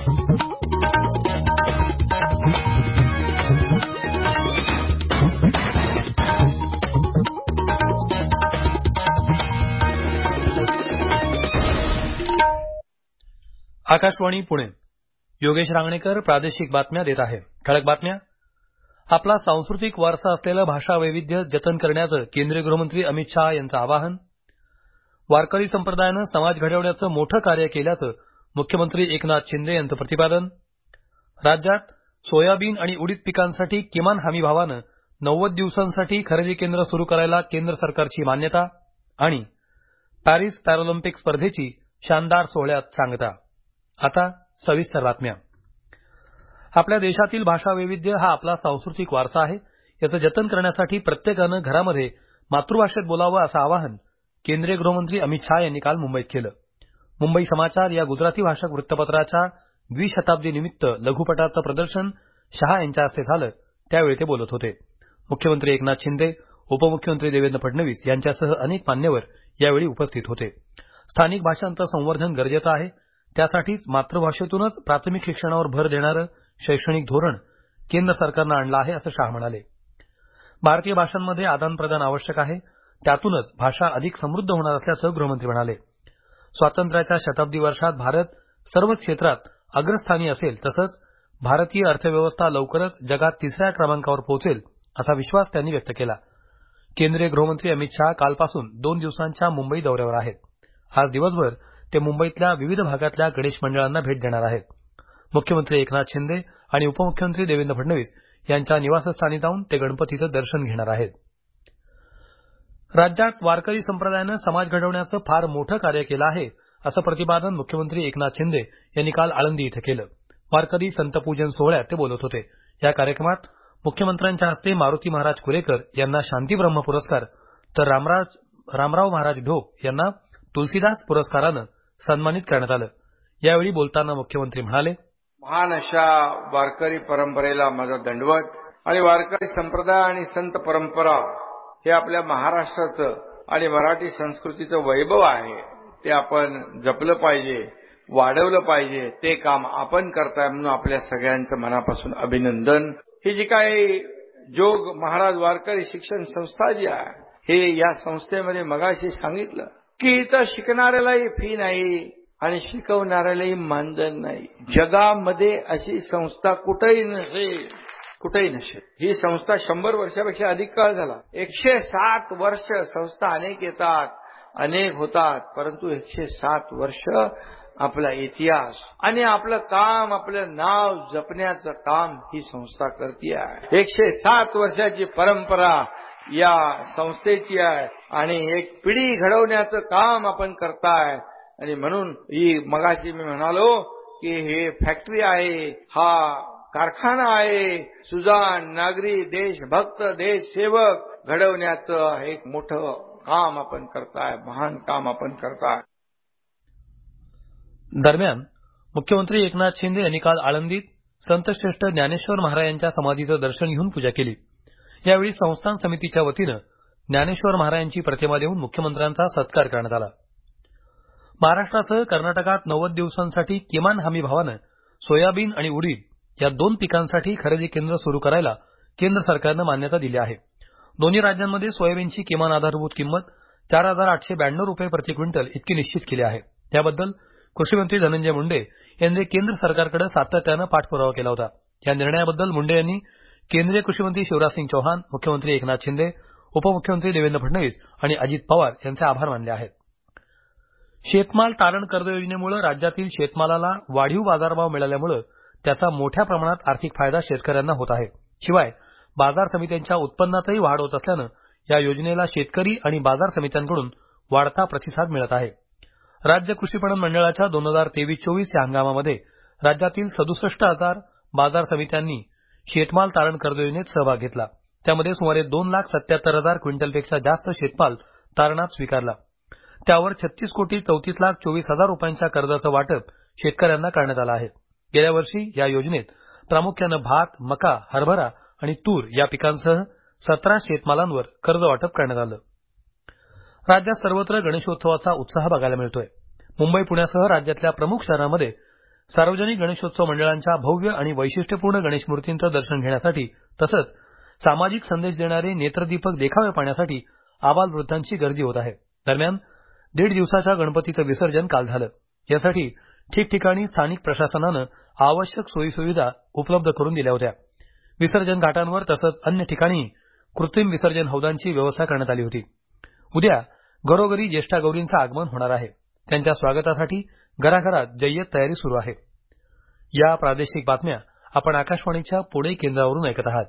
आकाशवाणी पुणे. योगेश रांगणेकर प्रादेशिक बातम्या देत आहे. ठळक बातम्या. आपला सांस्कृतिक वारसा असलेलं भाषा वैविध्य जतन करण्याचं केंद्रीय गृहमंत्री अमित शहा यांचं आवाहन. वारकरी संप्रदायानं समाज घडवण्याचं मोठं कार्य केल्याचं मुख्यमंत्री एकनाथ शिंदे यांचं प्रतिपादन. राज्यात सोयाबीन आणि उडीद पिकांसाठी किमान हमी भावानं 90 दिवसांसाठी खरेदी केंद्र सुरू करायला केंद्र सरकारची मान्यता. आणि पॅरिस पॅरालिम्पिक स्पर्धेची शानदार सोहळ्यात सांगता. आता सविस्तर बातम्या. आपल्या देशातील भाषा वैविध्य हा आपला सांस्कृतिक वारसा आहे. याचं जतन करण्यासाठी प्रत्येकानं घरामध्ये मातृभाषेत बोलावं असं आवाहन केंद्रीय गृहमंत्री अमित शहा यांनी काल मुंबईत केलं. मुंबई समाचार या गुजराती भाषक वृत्तपत्राच्या द्विशताब्दीनिमित्त लघुपटाचं प्रदर्शन शहा यांच्या हस्ते झालं त्यावेळी ते बोलत होते. मुख्यमंत्री एकनाथ शिंदे, उपमुख्यमंत्री देवेंद्र फडणवीस यांच्यासह अनेक मान्यवर यावेळी उपस्थित होते. स्थानिक भाषांचं संवर्धन गरजेचं आहे. त्यासाठीच मातृभाषेतूनच प्राथमिक शिक्षणावर भर देणारं शैक्षणिक धोरण केंद्र सरकारनं आणलं आहे असं शहा म्हणाले. भारतीय भाषांमध्ये आदानप्रदान आवश्यक आहे. त्यातूनच भाषा अधिक समृद्ध होणार असल्याचं गृहमंत्री म्हणाले. स्वातंत्र्याच्या शताब्दी वर्षात भारत सर्वच क्षेत्रात अग्रस्थानी असेल तसंच भारतीय अर्थव्यवस्था लवकरच जगात तिसऱ्या क्रमांकावर पोहोचेल असा विश्वास त्यांनी व्यक्त केला. केंद्रीय गृहमंत्री अमित शहा कालपासून 2 दिवसांच्या मुंबई दौऱ्यावर आहेत. आज दिवसभर ते मुंबईतल्या विविध भागातल्या गणेश मंडळांना भेट देणार आहेत. मुख्यमंत्री एकनाथ शिंदे आणि उपमुख्यमंत्री देवेंद्र फडणवीस यांच्या निवासस्थानी जाऊन ते गणपतीचं दर्शन घेणार आहेत. राज्यात वारकरी संप्रदायानं समाज घडवण्याचं फार मोठं कार्य केलं आहे असं प्रतिपादन मुख्यमंत्री एकनाथ शिंदे यांनी काल आळंदी इथं केलं. वारकरी संतपूजन सोहळ्यात ते बोलत होते. या कार्यक्रमात मुख्यमंत्र्यांच्या हस्ते मारुती महाराज कुरेकर यांना शांतीब्रह्म पुरस्कार तर रामराव महाराज ढोक यांना तुलसीदास पुरस्कारानं सन्मानित करण्यात आलं. यावेळी बोलताना मुख्यमंत्री म्हणाले, महान अशा वारकरी परंपरेला माझा दंडवत. आणि वारकरी संप्रदाय आणि संत परंपरा हे आपल्या महाराष्ट्राचं आणि मराठी संस्कृतीचं वैभव आहे. ते आपण जपलं पाहिजे, वाढवलं पाहिजे. ते काम आपण करताय म्हणून आपल्या सगळ्यांचं मनापासून अभिनंदन. ही जी काही जोग महाराज वारकरी शिक्षण संस्था जी आहे, हे या संस्थेमध्ये मगाशी सांगितलं की इथं शिकणाऱ्यालाही फी नाही आणि शिकवणाऱ्यालाही मानधन नाही. जगामध्ये अशी संस्था कुठेही नसेल. ही संस्था 100 वर्षापेक्षा अधिक काळ झाला. 107 वर्ष संस्था अनेक येतात, अनेक होतात, परंतु 107 वर्ष आपला इतिहास आणि आपलं काम, आपलं नाव जपण्याचं काम ही संस्था करते आहे. 107 वर्षाची परंपरा या संस्थेची आहे आणि एक पिढी घडवण्याचं काम आपण करताय. आणि म्हणून ही मगाशी मी म्हणालो की हे फॅक्टरी आहे, हा कारखाना आहे. सुजाण नागरी, देशभक्त, देशसेवक घडवण्याचं एक मोठं काम आपण करताय, महान काम आपण करताय. दरम्यान मुख्यमंत्री एकनाथ शिंदे यांनी काल आळंदीत संतश्रेष्ठ ज्ञानेश्वर महाराजांच्या समाधीचं दर्शन घेऊन पूजा केली. यावेळी संस्थान समितीच्या वतीनं ज्ञानेश्वर महाराजांची प्रतिमा देऊन मुख्यमंत्र्यांचा सत्कार करण्यात आला. महाराष्ट्रासह कर्नाटकात 90 दिवसांसाठी किमान हमी भावानं सोयाबीन आणि उडीद या 2 पिकांसाठी खरेदी केंद्र सुरू करायला केंद्र सरकारनं मान्यता दिली आहे. दोन्ही राज्यांमध्ये सोयाबीनची किमान आधारभूत किंमत 4,892 रुपये प्रति क्विंटल इतकी निश्चित केली आहे. त्याबद्दल कृषीमंत्री धनंजय मुंडे यांनी केंद्र सरकारकडे सातत्यानं पाठपुरावा केला होता. या निर्णयाबद्दल मुंडे यांनी केंद्रीय कृषीमंत्री शिवराजसिंग चौहान, मुख्यमंत्री एकनाथ शिंदे, उपमुख्यमंत्री देवेंद्र फडणवीस आणि अजित पवार यांचे आभार मानले आहेत. शेतमाल तारण कर्ज योजनेमुळे राज्यातील शेतमालाला वाढीव बाजारभाव मिळाल्यामुळे त्याचा मोठ्या प्रमाणात आर्थिक फायदा शेतकऱ्यांना होत आहे. शिवाय बाजार समित्यांच्या उत्पन्नातही वाढ होत असल्यानं या योजनेला शेतकरी आणि बाजार समित्यांकडून वाढता प्रतिसाद मिळत आहे. राज्य कृषी पणन मंडळाच्या 2023-24 या हंगामामध्ये राज्यातील 67,000 बाजार समित्यांनी शेतमाल तारण कर्ज योजनेत सहभाग घेतला. त्यामध्ये सुमारे 2,77,000 क्विंटलपेक्षा जास्त शेतमाल तारणात स्वीकारला. त्यावर 36,34,24,000 रुपयांच्या कर्जाचं वाटप शेतकऱ्यांना करण्यात आलं आहे. गेल्या वर्षी या योजनेत प्रामुख्यानं भात, मका, हरभरा आणि तूर या पिकांसह 17 शेतमालांवर कर्ज वाटप करण्यात आलं. राज्यात सर्वत्र गणेशोत्सवाचा उत्साह बघायला मिळतोय. मुंबई, पुण्यासह राज्यातल्या प्रमुख शहरांमध्ये सार्वजनिक गणेशोत्सव मंडळांच्या भव्य आणि वैशिष्ट्यपूर्ण गणेश मूर्तींचं दर्शन घेण्यासाठी तसंच सामाजिक संदेश देणारे नेत्रदीपक देखावे पाहण्यासाठी आबालवृद्धांची गर्दी होत आहे. दरम्यान 1.5 दिवसाच्या गणपतीचं विसर्जन काल झालं. यासाठी ठिकठिकाणी स्थानिक प्रशासनानं आवश्यक सोयीसुविधा उपलब्ध करून दिल्या होत्या. विसर्जन घाटांवर तसंच अन्य ठिकाणीही कृत्रिम विसर्जन हौदांची व्यवस्था करण्यात आली होती. उद्या घरोघरी ज्येष्ठा गौरींचं आगमन होणार आहे. त्यांच्या स्वागतासाठी घराघरात जय्यत तयारी सुरू आहे. या प्रादेशिक बातम्या आपण आकाशवाणीच्या पुणे केंद्रावरून ऐकत आहात.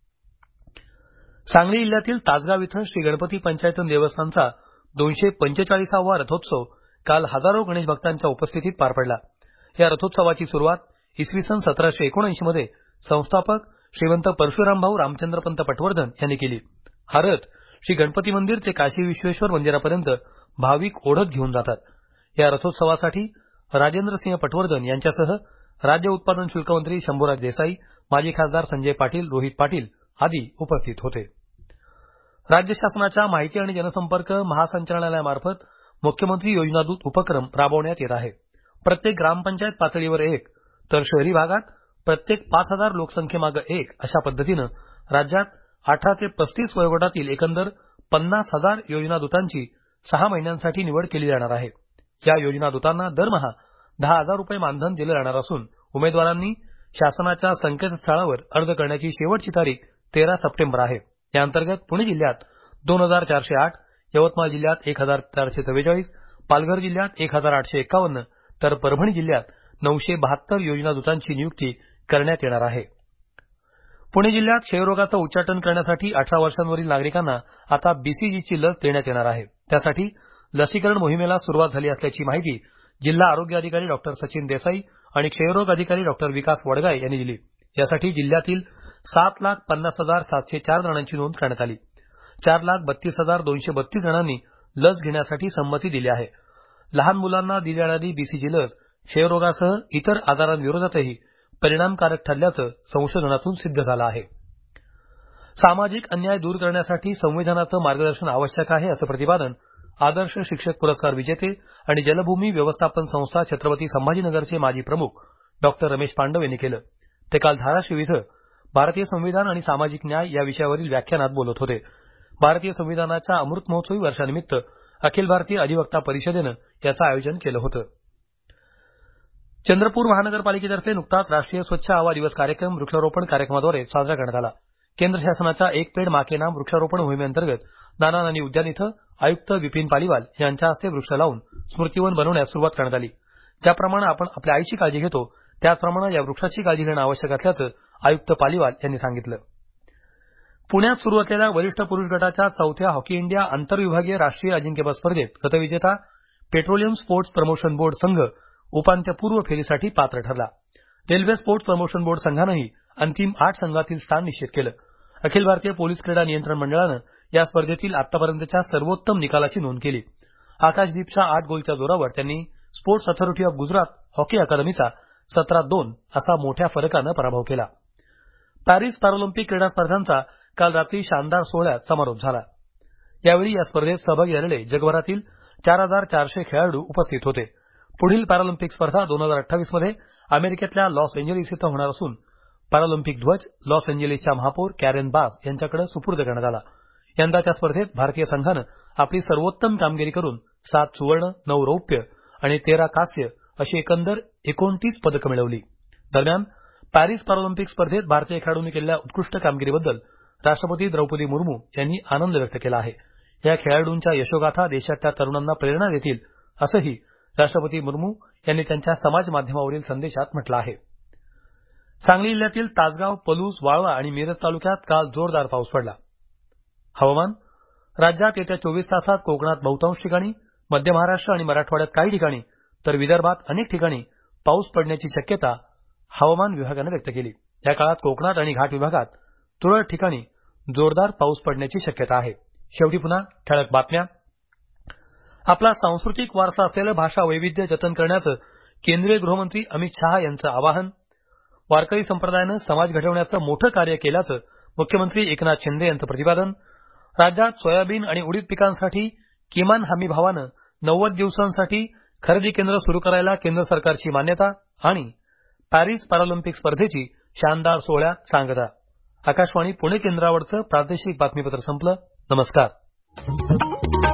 सांगली जिल्ह्यातील तासगाव इथं श्री गणपती पंचायतन देवस्थानचा 245वा रथोत्सव काल हजारो गणेश भक्तांच्या उपस्थितीत पार पडला. या रथोत्सवाची सुरुवात इसवी सन 1779 मध्ये संस्थापक श्रीमंत परशुरामभाऊ रामचंद्रपंत पटवर्धन यांनी केली. हा रथ श्री गणपती मंदिर ते काशी विश्वेश्वर मंदिरापर्यंत भाविक ओढत घेऊन जातात. या रथोत्सवासाठी राजेंद्रसिंह पटवर्धन यांच्यासह राज्य उत्पादन शुल्क मंत्री शंभूराज देसाई, माजी खासदार संजय पाटील, रोहित पाटील आदी उपस्थित होते. राज्य शासनाच्या माहिती आणि जनसंपर्क महासंचालनालयामार्फत मुख्यमंत्री योजना दूत उपक्रम राबवण्यात येत आहे. प्रत्येक ग्रामपंचायत पातळीवर एक तर शहरी भागात प्रत्येक 5,000 लोकसंख्येमागे एक अशा पद्धतीनं राज्यात 18 ते 35 वयोगटातील एकंदर 50,000 योजना दूतांची 6 महिन्यांसाठी निवड केली जाणार आहे. या योजना दूतांना दरमहा 10,000 रुपये मानधन दिलं जाणार असून उमेदवारांनी शासनाच्या संकेतस्थळावर अर्ज करण्याची शेवटची तारीख 13 सप्टेंबर आहे. या अंतर्गत पुणे जिल्ह्यात 2,408, यवतमाळ जिल्ह्यात 1,444, पालघर जिल्ह्यात 1,851 तर परभणी जिल्ह्यात 972 योजना दूतांची नियुक्ती करण्यात येणार आहे. पुणे जिल्ह्यात क्षयरोगाचं उच्चाटन करण्यासाठी 18 वर्षांवरील नागरिकांना आता बीसीजीची लस देण्यात येणार आहे. त्यासाठी लसीकरण मोहिमेला सुरुवात झाली असल्याची माहिती जिल्हा आरोग्य अधिकारी डॉक्टर सचिन देसाई आणि क्षयरोग अधिकारी डॉक्टर विकास वडगाय यांनी दिली. यासाठी जिल्ह्यातील 7,50,704 जणांची नोंद करण्यात आली. 4,32,232 जणांनी लस घेण्यासाठी संमती दिली आहे. लहान मुलांना दिली जाणारी बीसीजी लस क्षयरोगासह इतर आजारांविरोधातही परिणामकारक ठरल्याचं संशोधनातून सिद्ध झालं आहे. सामाजिक अन्याय दूर करण्यासाठी संविधानाचं मार्गदर्शन आवश्यक आहे असं प्रतिपादन आदर्श शिक्षक पुरस्कार विजेते आणि जलभूमी व्यवस्थापन संस्था छत्रपती संभाजीनगरचे माजी प्रमुख डॉक्टर रमेश पांडव यांनी केलं. ते काल धाराशिव इथं भारतीय संविधान आणि सामाजिक न्याय या विषयावरील व्याख्यानात बोलत होते. भारतीय संविधानाच्या अमृत महोत्सवी वर्षानिमित्त अखिल भारतीय अधिवक्ता परिषदेनं याचं आयोजन केलं होतं. चंद्रपूर महानगरपालिकेतर्फे नुकताच राष्ट्रीय स्वच्छ हवा दिवस कार्यक्रम वृक्षारोपण कार्यक्रमाद्वारे साजरा करण्यात आला. केंद्र शासनाच्या एक पेड मा के नाम वृक्षारोपण मोहिमेअंतर्गत नाना नानी उद्यान इथं आयुक्त विपिन पालिवाल यांच्या हस्ते वृक्ष लावून स्मृतिवन बनवण्यास सुरुवात करण्यात आली. ज्याप्रमाणे आपण आपल्या आईची काळजी घेतो त्याचप्रमाणे या वृक्षाची काळजी घेणं आवश्यक असल्याचं आयुक्त पालिवाल यांनी सांगितलं. पुण्यात सुरू असलेल्या वरिष्ठ पुरुष गटाच्या 4थ्या हॉकी इंडिया आंतरविभागीय राष्ट्रीय अजिंक्यपद स्पर्धेत गतविजेता पेट्रोलियम स्पोर्ट्स प्रमोशन बोर्ड संघ उपांत्यपूर्व फेरीसाठी पात्र ठरला. रेल्वे स्पोर्ट्स प्रमोशन बोर्ड संघानंही अंतिम 8 संघातील स्थान निश्चित केलं. अखिल भारतीय पोलीस क्रीडा नियंत्रण मंडळानं या स्पर्धेतील आतापर्यंतच्या सर्वोत्तम निकालाची नोंद केली. आकाशदीपच्या 8 गोलच्या जोरावर त्यांनी sports authority of Gujarat hockey अकादमीचा 17-2 असा मोठ्या फरकानं पराभव केला. पॅरिस पॅरालिम्पिक क्रीडा स्पर्धांचा काल रात्री शानदार सोहळ्यात समारोप झाला. यावेळी या स्पर्धेत सहभागी झालेले जगभरातील 4,400 खेळाडू उपस्थित होते. पुढील पॅरालिम्पिक स्पर्धा 2028 मध्ये अमेरिकेतल्या लॉस एंजेलिस इथं होणार असून पॅरालिम्पिक ध्वज लॉस एंजेलिसच्या महापौर कॅरेन बास यांच्याकडे सुपूर्द करण्यात आला. यंदाच्या स्पर्धेत भारतीय संघानं आपली सर्वोत्तम कामगिरी करून 7 सुवर्ण, 9 रौप्य आणि 13 कांस्य अशी एकंदर 29 पदकं मिळवली. दरम्यान पॅरिस पॅरालिम्पिक स्पर्धेत भारतीय खेळाडूंनी केलेल्या उत्कृष्ट कामगिरीबद्दल राष्ट्रपती द्रौपदी मुर्मू यांनी आनंद व्यक्त केला आहे. या खेळाडूंच्या यशोगाथा देशातल्या तरुणांना प्रेरणा देतील असंही राष्ट्रपती मुर्मू यांनी त्यांच्या समाज माध्यमावरील संदेशात म्हटलं आहे. सांगली जिल्ह्यातील तासगाव, पलूस, वाळवा आणि मिरज तालुक्यात काल जोरदार पाऊस पडला. हवामान राज्यात येत्या 24 तासात कोकणात बहुतांश ठिकाणी, मध्य महाराष्ट्र आणि मराठवाड्यात काही ठिकाणी तर विदर्भात अनेक ठिकाणी पाऊस पडण्याची शक्यता हवामान विभागानं व्यक्त केली. या काळात कोकणात आणि घाट विभागात तुरळक ठिकाणी जोरदार पाऊस पडण्याची शक्यता आहे. शेवटी पुन्हा ठळक बातम्या. आपला सांस्कृतिक वारसा असलेलं भाषा वैविध्य जतन करण्याचं केंद्रीय गृहमंत्री अमित शहा यांचं आवाहन. वारकरी संप्रदायानं समाज घडवण्याचं मोठं कार्य केल्याचं मुख्यमंत्री एकनाथ शिंदे यांचं प्रतिपादन. राज्यात सोयाबीन आणि उडीद पिकांसाठी किमान हमी भावानं 90 दिवसांसाठी खरेदी केंद्र सुरू करायला केंद्र सरकारची मान्यता आणि पॅरिस पॅरालिम्पिक स्पर्धेची शानदार सोहळ्यात सांगता. आकाशवाणी पुणे केंद्रावरचं प्रादेशिक बातमीपत्र संपलं. नमस्कार.